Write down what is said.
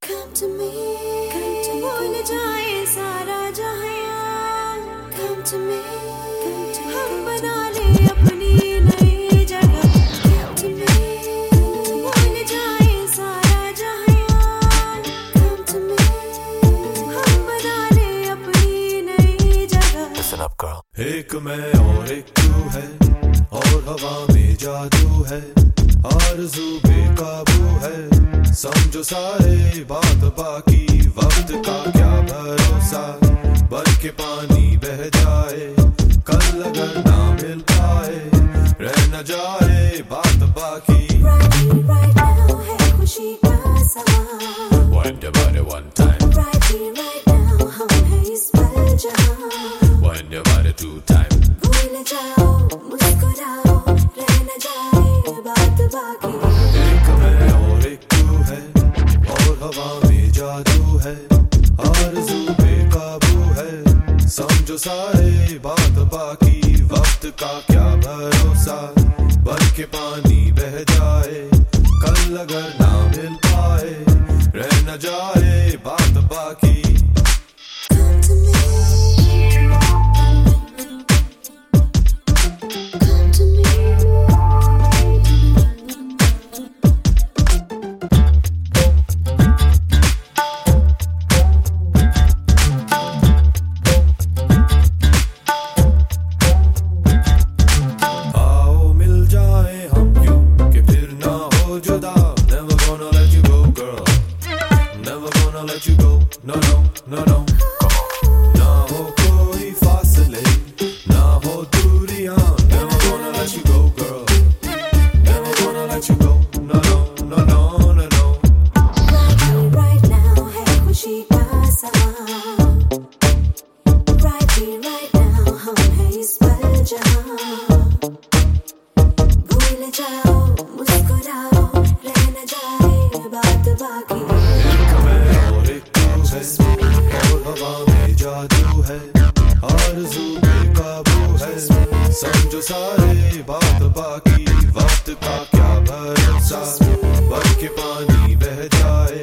Come to me, भूल जाए सारा जहां। Come to me, हम बना ले अपनी नई जगह। Come to me, भूल जाए सारा जहां। Come to me, हम बना ले अपनी नई जगह। Listen up, girl. एक मैं और एक तू है, और हवा में जादू है, आरज़ू बेकाबू है। समझो सारे बात बाकी, वक्त का क्या भरोसा, बन के पानी बह जाए, कल अगर ना मिल पाए, रह न जाए बात बाकी। Right now है खुशी का समा। Wind your body one time, Right now हम हैं इस पल जहां। wind your body two time. भूल जाओ, मुस्कुराओ, रह न जाए बात बाकी। एक मैं और एक तू है, और हवा में जादू है, आरज़ू बेकाबू है। समझो सारे बात बाकी, वक्त का क्या भरोसा, बन के पानी बह जाए, कल अगर ना मिल पाए, रह न जाए बात बाकी। Come to me, come to me। आओ मिल जाए हम यूं कि फिर ना हो जुदा। Never gonna let you go, girl. Never gonna let you go. No, no, no, no. ना हो कोई फासले, ना हो दूरियां। Never gonna let you go, girl. Never gonna let you go. No, no, no, no, no, no. Right now है खुशी का समा। Right now हम हैं इस पल जहां। भूल जाओ, मुस्कुराओ, रह न जाए बात बाकी। एक मैं और एक तू है, और हवा में जादू है, आरज़ू बेकाबू है। समझो सारे बात बाकी, वक्त का क्या भरोसा, बन के पानी बह जाए,